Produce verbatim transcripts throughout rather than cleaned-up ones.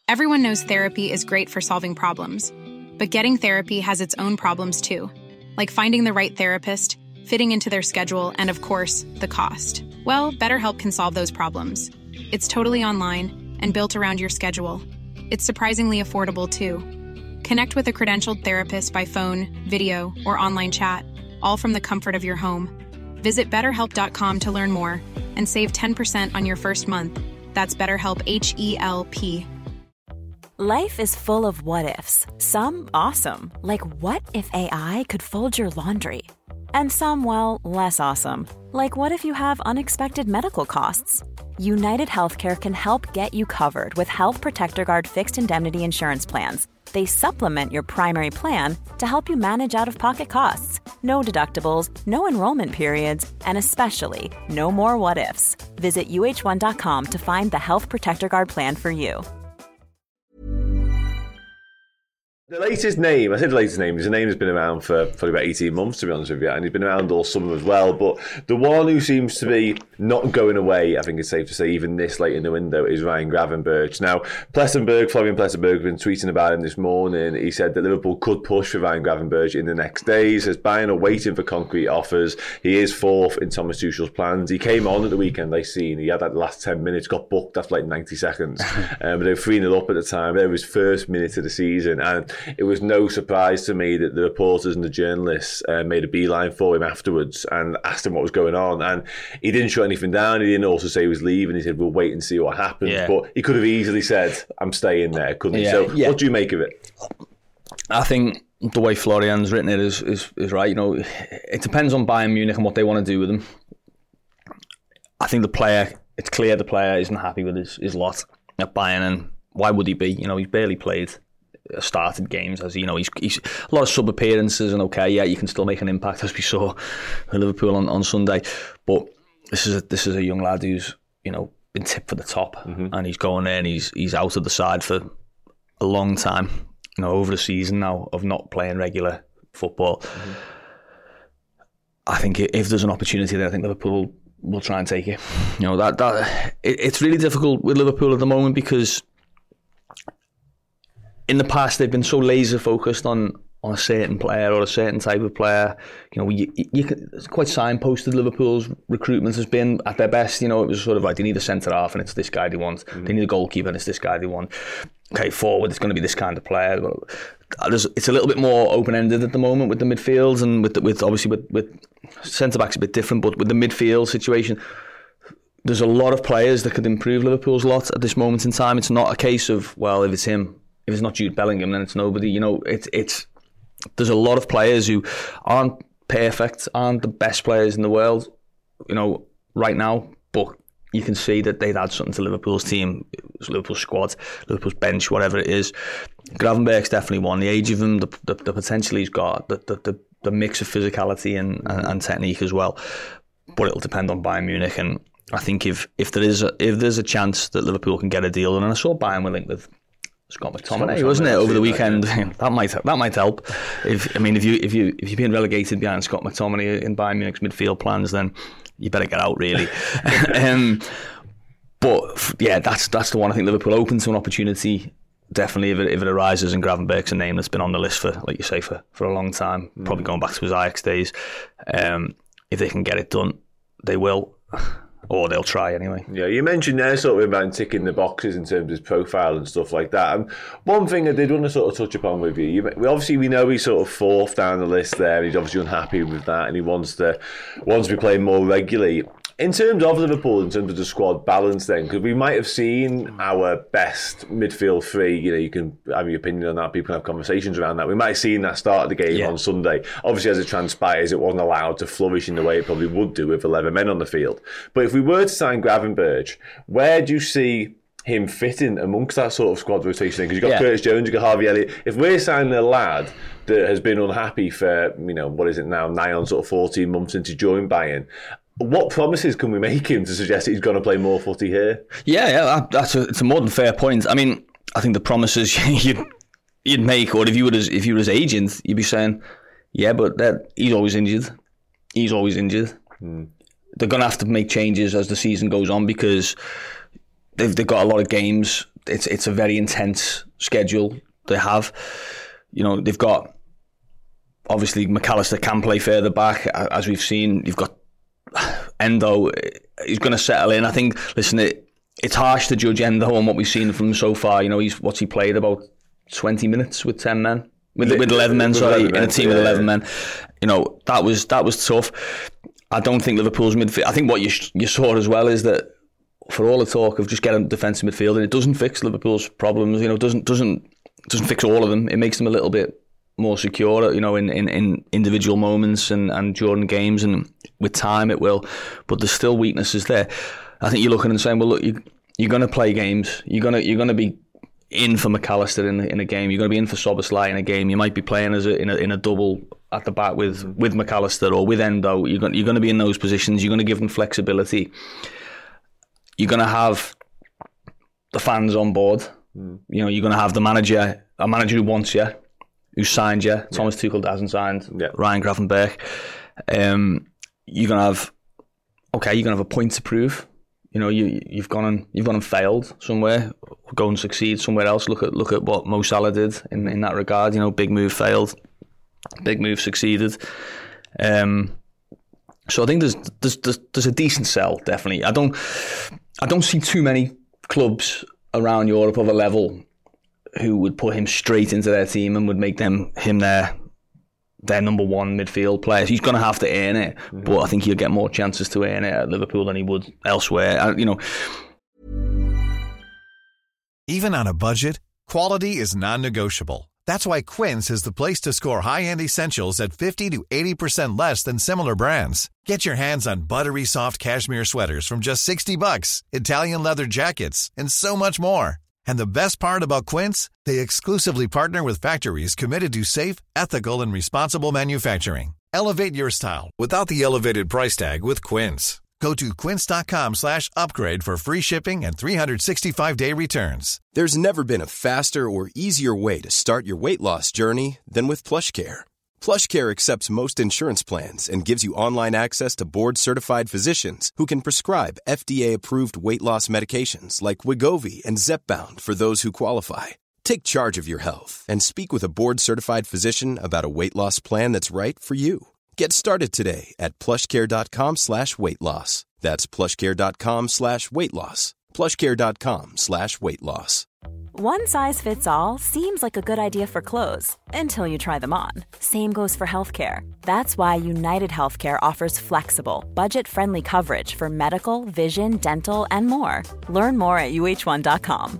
Everyone knows therapy is great for solving problems, but getting therapy has its own problems too, like finding the right therapist, fitting into their schedule, and of course, the cost. Well, BetterHelp can solve those problems. It's totally online and built around your schedule. It's surprisingly affordable too. Connect with a credentialed therapist by phone, video, or online chat, all from the comfort of your home. Visit better help dot com to learn more and save ten percent on your first month. That's BetterHelp, H E L P. Life is full of what-ifs. Some awesome, like what if A I could fold your laundry? And some, well, less awesome, like what if you have unexpected medical costs? United Healthcare can help get you covered with Health Protector Guard fixed indemnity insurance plans. They supplement your primary plan to help you manage out-of-pocket costs. No deductibles, no enrollment periods, and especially no more what-ifs. Visit U H one dot com to find the Health Protector Guard plan for you. The latest name, I said the latest name, his name has been around for probably about eighteen months, to be honest with you, and he's been around all summer as well, but the one who seems to be not going away, I think it's safe to say, even this late in the window, is Ryan Gravenberch. Now, Plessenberg, Florian Plessenberg, has been tweeting about him this morning. He said that Liverpool could push for Ryan Gravenberch in the next days, as Bayern are waiting for concrete offers. He is fourth in Thomas Tuchel's plans. He came on at the weekend, I seen, he had that last ten minutes, got booked after like ninety seconds, um, but they were three nil up at the time. It was his first minute of the season, and it was no surprise to me that the reporters and the journalists uh, made a beeline for him afterwards and asked him what was going on, and he didn't shut anything down. He didn't also say he was leaving. He said, we'll wait and see what happens. Yeah. But he could have easily said, I'm staying there, couldn't yeah, he? So yeah. What do you make of it? I think the way Florian's written it is, is, is right. You know, it depends on Bayern Munich and what they want to do with him. I think the player, it's clear the player isn't happy with his, his lot at Bayern, and why would he be? You know, he's barely played started games, as you know, he's, he's a lot of sub appearances, and okay, yeah, you can still make an impact, as we saw with Liverpool on, on Sunday. But this is a, this is a young lad who's, you know, been tipped for the top, mm-hmm. and he's going there and he's he's out of the side for a long time, you know, over the season now of not playing regular football. Mm-hmm. I think if there's an opportunity there, I think Liverpool will try and take it. You know, that that it, it's really difficult with Liverpool at the moment, because in the past, they've been so laser focused on, on a certain player or a certain type of player. You know, you, you can, it's quite signposted. Liverpool's recruitment has been at their best. You know, it was sort of like, they need a centre half and it's this guy they want. Mm-hmm. They need a goalkeeper and it's this guy they want. Okay, forward, it's going to be this kind of player. It's a little bit more open ended at the moment with the midfields, and with the, with obviously with, with centre backs a bit different, but with the midfield situation, there's a lot of players that could improve Liverpool's lot at this moment in time. It's not a case of, well, if it's him. If it's not Jude Bellingham, then it's nobody. You know, it's it's. There's a lot of players who aren't perfect, aren't the best players in the world, you know, right now. But you can see that they'd add something to Liverpool's team, Liverpool's squad, Liverpool's bench, whatever it is. Gravenberch's definitely one. The age of him, the the, the potential he's got, the the the, the mix of physicality and, and and technique as well. But it'll depend on Bayern Munich, and I think if if there is a, if there's a chance that Liverpool can get a deal, and I saw Bayern were linked with Scott McTominay, wasn't it, over the weekend? That, yeah. that might that might help. If I mean, if you if you if you're being relegated behind Scott McTominay in Bayern Munich's midfield plans, then you better get out, really. um, but yeah, that's that's the one. I think Liverpool open to an opportunity. Definitely, if it, if it arises, and Gravenberch's a name that's been on the list for, like you say, for, for a long time, mm. probably going back to his Ajax days. Um, if they can get it done, they will. Or they'll try anyway. Yeah, you mentioned there sort of about ticking the boxes in terms of his profile and stuff like that. And one thing I did want to sort of touch upon with you, you obviously we know he's sort of fourth down the list there. He's obviously unhappy with that, and he wants to wants to be playing more regularly. In terms of Liverpool, in terms of the squad balance then, because we might have seen our best midfield three, you know, you can have your opinion on that, people can have conversations around that. We might have seen that start of the game yeah. on Sunday. Obviously, as it transpires, it wasn't allowed to flourish in the way it probably would do with eleven men on the field. But if we were to sign Gravenberch, where do you see him fitting amongst that sort of squad rotation? Because you've got yeah. Curtis Jones, you've got Harvey Elliott. If we're signing a lad that has been unhappy for, you know, what is it now, nigh on sort of fourteen months since he joined Bayern, what promises can we make him to suggest that he's going to play more footy here? Yeah, yeah, that's a, it's a more than fair point. I mean, I think the promises you'd, you'd make, or if you were his, if you were his agent, you'd be saying, yeah, but that he's always injured. He's always injured. Hmm. They're going to have to make changes as the season goes on, because they've they've got a lot of games. It's it's a very intense schedule they have. You know, they've got obviously McAllister can play further back, as we've seen. You've got Endo. He's going to settle in. I think. Listen, it, it's harsh to judge Endo on what we've seen from him so far. You know, he's what's he played about twenty minutes with ten men. With, with eleven men, with sorry, eleven men, in a team yeah. with eleven men. You know, that was that was tough. I don't think Liverpool's midfield... I think what you you saw as well is that for all the talk of just getting defensive midfield, and it doesn't fix Liverpool's problems, you know, doesn't doesn't doesn't fix all of them. It makes them a little bit more secure, you know, in, in, in individual moments and, and during games, and with time it will. But there's still weaknesses there. I think you're looking and saying, well, look, you, you're going to play games. You're going to you're going to be in for McAllister in in a game. You're going to be in for Szoboszlai in a game. You might be playing as a, in a in a double at the back with with McAllister or with Endo. You're going you're going to be in those positions. You're going to give them flexibility. You're going to have the fans on board. Mm. You know, you're going to have the manager, a manager who wants you, who signed you. Yeah. Thomas Tuchel hasn't signed. Yeah. Ryan Gravenberch. Um, you're going to have okay. You're going to have a point to prove. You know, you you've gone and you've gone and failed somewhere. Go and succeed somewhere else. Look at look at what Mo Salah did in, in that regard. You know, big move failed, big move succeeded. Um, so I think there's, there's there's there's a decent sell, definitely. I don't I don't see too many clubs around Europe of a level who would put him straight into their team and would make them him their their number one midfield players. He's going to have to earn it, mm-hmm. but I think he'll get more chances to earn it at Liverpool than he would elsewhere. I, you know. Even on a budget, quality is non-negotiable. That's why Quince is the place to score high-end essentials at fifty to eighty percent less than similar brands. Get your hands on buttery soft cashmere sweaters from just sixty bucks, Italian leather jackets, and so much more. And the best part about Quince, they exclusively partner with factories committed to safe, ethical, and responsible manufacturing. Elevate your style without the elevated price tag with Quince. Go to quince.com slash upgrade for free shipping and three sixty-five day returns. There's never been a faster or easier way to start your weight loss journey than with PlushCare. PlushCare accepts most insurance plans and gives you online access to board-certified physicians who can prescribe F D A-approved weight loss medications like Wegovy and Zepbound for those who qualify. Take charge of your health and speak with a board-certified physician about a weight loss plan that's right for you. Get started today at plushcare.com slash weight loss. That's plushcare.com slash weight loss. plushcare.com slash weight loss. One size fits all seems like a good idea for clothes until you try them on. Same goes for healthcare. That's why United Healthcare offers flexible, budget-friendly coverage for medical, vision, dental, and more. Learn more at U H one dot com.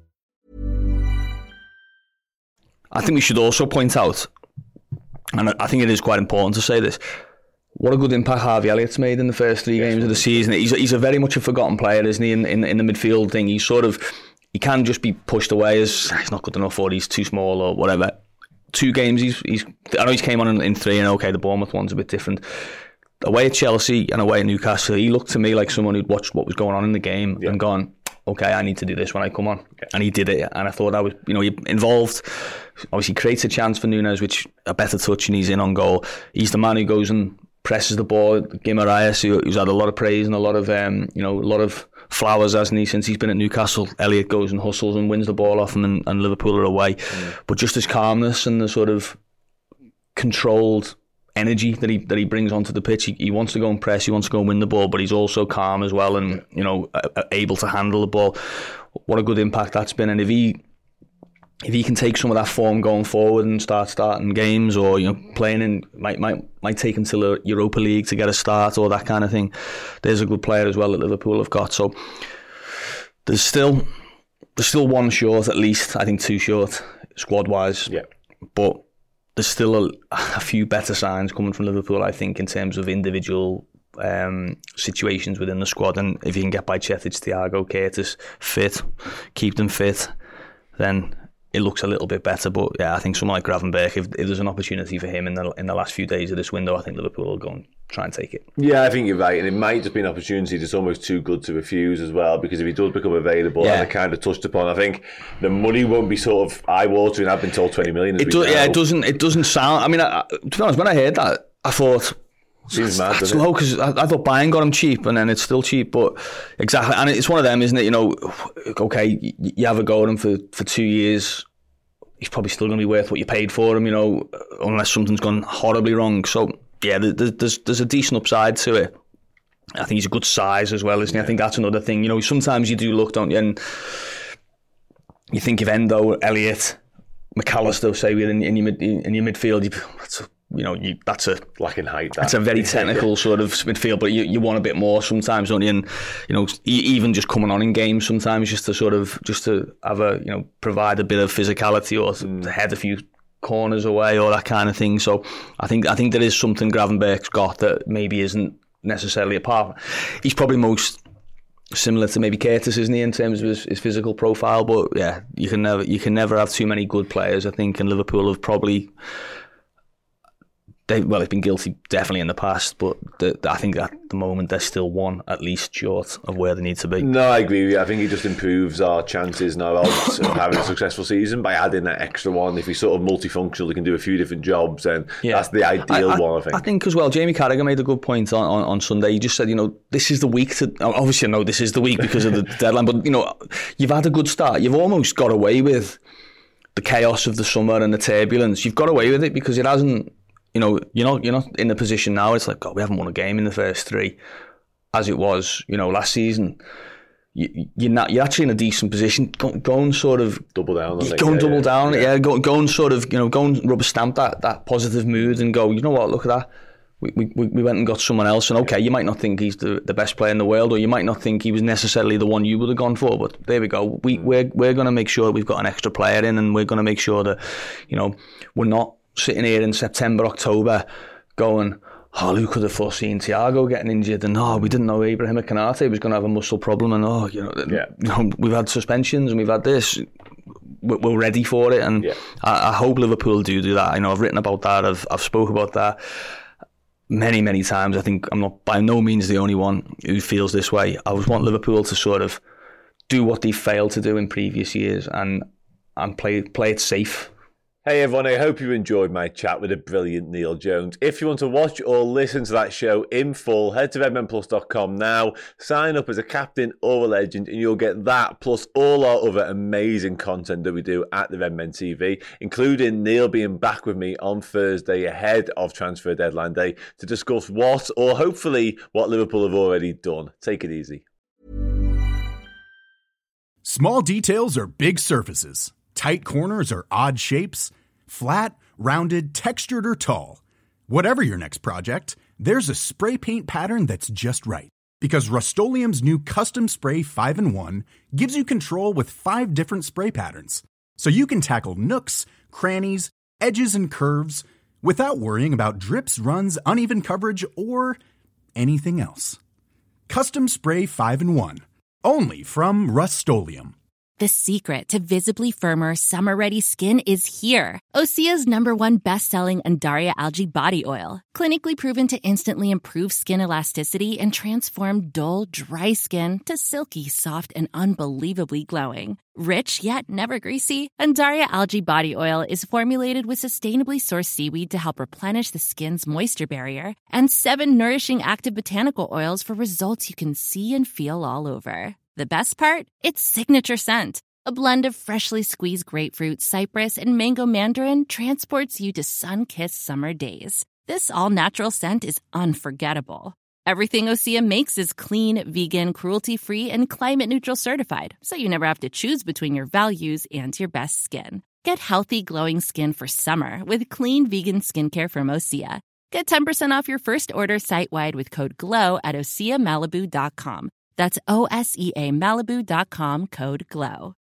I think we should also point out, and I think it is quite important to say this, what a good impact Harvey Elliott's made in the first three games of the season. He's he's a very much a forgotten player, isn't he, in, in, in the midfield thing. He's sort of... He can just be pushed away as he's not good enough or he's too small or whatever. Two games, he's he's. I know he's came on in, in three, and okay, the Bournemouth one's a bit different. Away at Chelsea and away at Newcastle, he looked to me like someone who'd watched what was going on in the game yeah. and gone, okay, I need to do this when I come on. Okay. And he did it, and I thought I was, you know, he involved. Obviously, creates a chance for Nunes, which a better touch, and he's in on goal. He's the man who goes and presses the ball. Guimaraes, who, who's had a lot of praise and a lot of, um, you know, a lot of flowers, hasn't he, since he's been at Newcastle. Elliott goes and hustles and wins the ball off him, and, and Liverpool are away. Mm. But just his calmness and the sort of controlled energy that he that he brings onto the pitch, he, he wants to go and press, he wants to go and win the ball, but he's also calm as well, and you know, able to handle the ball. What a good impact that's been, and if he if he can take some of that form going forward and start starting games, or you know, playing in might might might take him to the Europa League to get a start or that kind of thing. There's a good player as well that Liverpool have got. So there's still there's still one short, at least. I think two short squad wise. Yeah. But there's still a, a few better signs coming from Liverpool, I think, in terms of individual um, situations within the squad. And if you can get Bajcetic, Thiago, Curtis fit, keep them fit, then it looks a little bit better. But yeah, I think someone like Gravenberch, if, if there's an opportunity for him in the in the last few days of this window, I think Liverpool will go and try and take it. Yeah, I think you're right, and it might just be an opportunity that's almost too good to refuse as well, because if he does become available, yeah. and I kind of touched upon, I think the money won't be sort of eye-watering. I've been told twenty million. It does, yeah, it doesn't. It doesn't sound. I mean, I, to be honest, when I heard that, I thought, Seems mad, That's doesn't low it? because I, I thought Bayern got him cheap and then it's still cheap. But exactly, and it's one of them, isn't it? You know, okay, you, you have a go at him for, for two years. He's probably still going to be worth what you paid for him, you know, unless something's gone horribly wrong. So, yeah, there's there's a decent upside to it. I think he's a good size as well, isn't he? Yeah. I think that's another thing. You know, sometimes you do look, don't you, and you think of Endo, Elliott, McAllister, say, in, in, your, mid, in your midfield, you, that's a, you know, you, that's a... Lacking height. That. That's a very technical yeah. sort of midfield, but you, you want a bit more sometimes, don't you? And, you know, even just coming on in games sometimes just to sort of, just to have a, you know, provide a bit of physicality or to mm. head a few corners away or that kind of thing. So I think I think there is something Gravenberch's got that maybe isn't necessarily a part. He's probably most similar to maybe Curtis, isn't he, in terms of his, his physical profile? But yeah, you can never you can never have too many good players, I think, and Liverpool have probably... They, well, they've been guilty definitely in the past, but the, the, I think at the moment they're still one at least short of where they need to be. No, I agree with you. I think it just improves our chances now of having a successful season by adding that extra one. If he's sort of multifunctional, he can do a few different jobs, and yeah. that's the ideal I, I, one, I think. I think as well, Jamie Carragher made a good point on, on, on Sunday. He just said, you know, this is the week to... Obviously, no, this is the week because of the deadline, but, you know, you've had a good start. You've almost got away with the chaos of the summer and the turbulence. You've got away with it because it hasn't... You know, you're not you're not in the position now. It's like, God, we haven't won a game in the first three, as it was, you know, last season. You, you're not. You're actually in a decent position. Go, go and sort of double down. On go and double yeah, down. Yeah, yeah go, go and sort of, you know, go and rubber stamp that that positive mood and go, you know what? Look at that. We we we went and got someone else. And okay, you might not think he's the, the best player in the world, or you might not think he was necessarily the one you would have gone for. But there we go. We we're we're going to make sure we've got an extra player in, and we're going to make sure that, you know, we're not sitting here in September, October, going, oh, who could have foreseen Thiago getting injured? And oh, we didn't know Ibrahima Konate was going to have a muscle problem. And oh, you know, yeah. you know, we've had suspensions and we've had this. We're ready for it. And yeah. I, I hope Liverpool do do that. I know I've written about that. I've I've spoke about that many, many times. I think I'm not by no means the only one who feels this way. I just want Liverpool to sort of do what they failed to do in previous years and and play play it safe. Hey everyone, I hope you enjoyed my chat with the brilliant Neil Jones. If you want to watch or listen to that show in full, head to redmen plus dot com now, sign up as a captain or a legend, and you'll get that plus all our other amazing content that we do at the Redmen T V, including Neil being back with me on Thursday ahead of transfer deadline day to discuss what, or hopefully what, Liverpool have already done. Take it easy. Small details are big surfaces. Tight corners or odd shapes, flat, rounded, textured, or tall. Whatever your next project, there's a spray paint pattern that's just right. Because Rust-Oleum's new Custom Spray five in one gives you control with five different spray patterns. So you can tackle nooks, crannies, edges, and curves without worrying about drips, runs, uneven coverage, or anything else. Custom Spray five in one. Only from Rust-Oleum. The secret to visibly firmer, summer-ready skin is here. Osea's number one best-selling Undaria Algae Body Oil. Clinically proven to instantly improve skin elasticity and transform dull, dry skin to silky, soft, and unbelievably glowing. Rich, yet never greasy, Undaria Algae Body Oil is formulated with sustainably sourced seaweed to help replenish the skin's moisture barrier and seven nourishing active botanical oils for results you can see and feel all over. The best part? Its signature scent. A blend of freshly squeezed grapefruit, cypress, and mango mandarin transports you to sun-kissed summer days. This all-natural scent is unforgettable. Everything Osea makes is clean, vegan, cruelty-free, and climate-neutral certified, so you never have to choose between your values and your best skin. Get healthy, glowing skin for summer with clean, vegan skincare from Osea. Get ten percent off your first order site-wide with code GLOW at osea malibu dot com. That's O S E A Malibu dot com, code GLOW.